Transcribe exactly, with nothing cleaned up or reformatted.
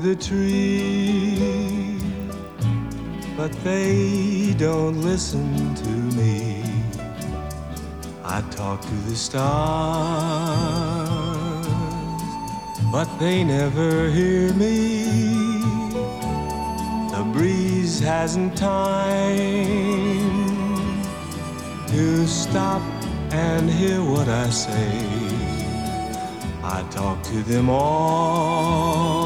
The tree, but they don't listen to me. I talk to the stars, but they never hear me. The breeze hasn't time to stop and hear what I say. I talk to them all,